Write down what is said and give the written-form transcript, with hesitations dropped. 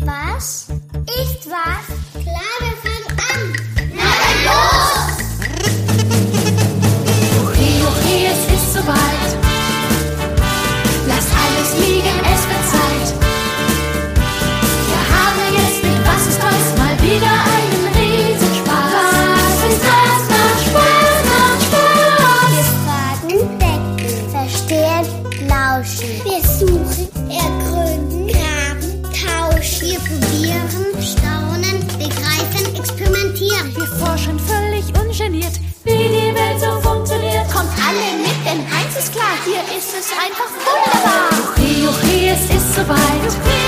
Was? Ist was? Klar, wir fangen an. Na dann los! Juchi, Juchi, es ist soweit. Lasst alles liegen, es wird Zeit. Wir haben jetzt mit Was ist was mal wieder einen Riesenspaß. Was ist was? Macht Spaß, macht Spaß. Wir fragen, denken, verstehen, lauschen. Wir suchen, ergründen, graben, tauschen. Wir probieren, staunen, begreifen, experimentieren. Wir forschen völlig ungeniert, wie die Welt so funktioniert. Kommt alle mit, denn eins ist klar, hier ist es einfach wunderbar. Juchi, Juchi, es ist soweit.